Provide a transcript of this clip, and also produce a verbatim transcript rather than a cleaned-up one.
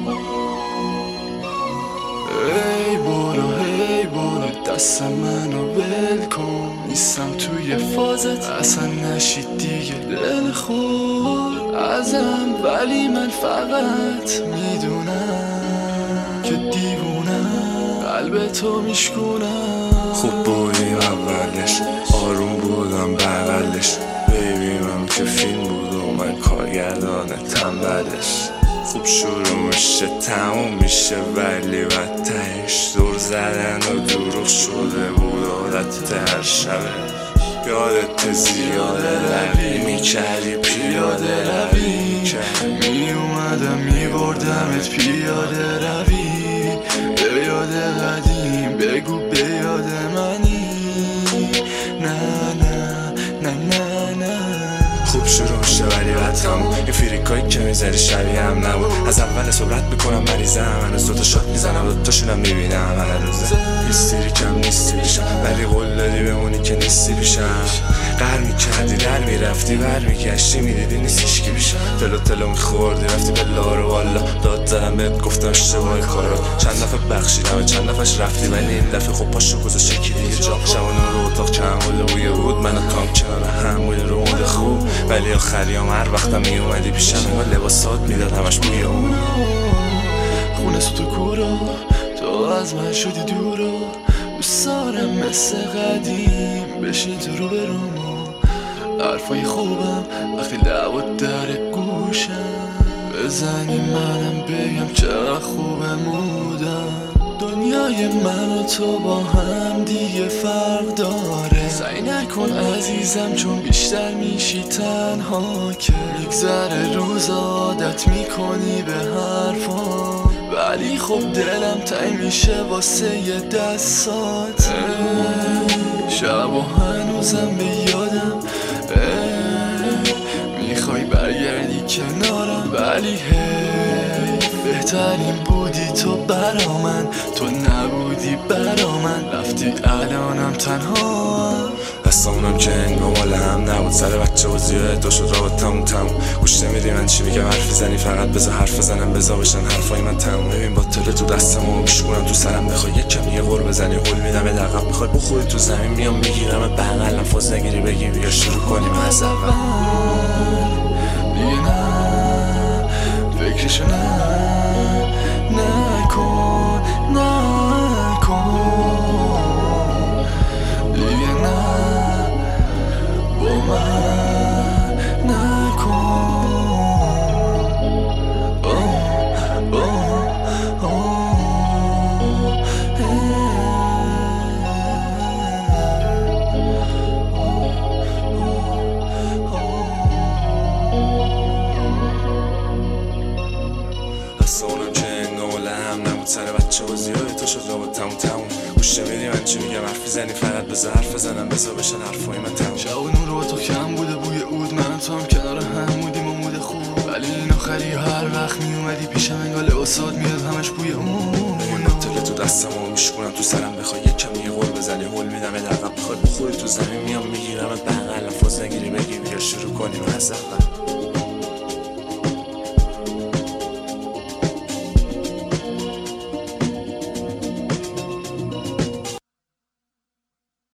ای برو هی برو دست منو ول کن، نیستم توی فازت اصلا نشید دیگه دل خور ازم، ولی من فقط میدونم که دیوونم قلب تو میشکونم. خوب بودیم اولش، آروم بودم بغلش، بیبی من که فیلم بود و من کارگردان تنبلش. خوب شروع میشه تموم میشه ولی بدترش دور زدن و دروغ شده بود عادت هر شبه. یادت زیاده روی میکردی پیاده روی میومدم میبردمت پیاده روی، به یاد قدیم بگو به یاد منی. نه نه نه نه نه خوب شروع میشه ولی بد تموم، این فریکایی که میذاری شبیه هم نبود. از اول صبرت میکنم مریضم، هنوز دوتا شات میزنم دوتاشونم میبینم هر روزه. هیستری کم نیستی پیشم ولی قول دادی بمونی که نیستی پیشم. قهر میکردی در میرفتی بر میگشتی میدیدی نیست هیچکی پیشم. تلو تلو میخوردی رفتی به لارو والا، داد زدم بهت گفتم اشتباه کارا. چند دفعه بخشیدم چند دفعهش رفتی ولی این دفعه خب پاشو گذاشت یکی دیگه جا. شبانه رو اتاق کم بوده بوی بود، من و کام کنار هم بودیم رو مود خوب، ولی آخریام هر وقتم میومدی پیشم انگار لباسات میداد همش بوی اون. خونه سوت کورو تو از من شدی دورو، دوست دارم مثل قدیم بشین تو رو برومو. حرفای خوبم وقتی لبات در گوشم، بزنی منم بگم چقدر خوبه مودم. دنیای من و تو با هم دیگه فرق داره، سعی نکن عزیزم چون بیشتر میشی تنها که میگذره روز عادت میکنی به حرفام، ولی خب دلم تنگ میشه واسه یه دستات. شب و هنوزم به یادم میخوای برگردی کنارم، ولی هی بهترین بودی تو برا من، تو نبودی برا من رفتی الانم تنها. دستامونم که انگار مال هم نبود، سر بچه و زیاد دو شد رابط تموم تموم. گوش نمیدی من چی میگم حرفی زنی، فقط بذار حرف بزنم بذار بشن حرفای من تموم. ببین با تله تو دستم و میشکونم تو سرم، بخوای یک کم یه غور بزنی هول میدم یه دقیقه، میخوای بخوری تو زمین میام میگیرم بغلم، فاز نگیری بگی بیا شروع کنیم از اول. دیگه نه فکرشو نه نکن نکن دیگه نه با من نکن. oh, oh, oh. دستامونم که انگار مال هم نبود، سر بچه و زیاد تو شد رابط تموم تموم. گوش نمیدی من چی میگم حرفی زنی، فقط بذار حرف بزنم بذار بشن حرفای من تموم. شب و نور و تو کم بوده بوی عود، من تو هم کنار هم بودیم و مود خوب، ولی این آخری هر وقت میومدی پیشم انگار لباسات میاد همش بوی اون. این تله تو دستم و میشکونم تو سرم، بخوای یک کم یه غور بزنی هول میدم یه دقیقه، بخوای بخوری تو زمین میام میگیرم بغلم، فاز نگیری بگی بیا شروع کنیم از اول.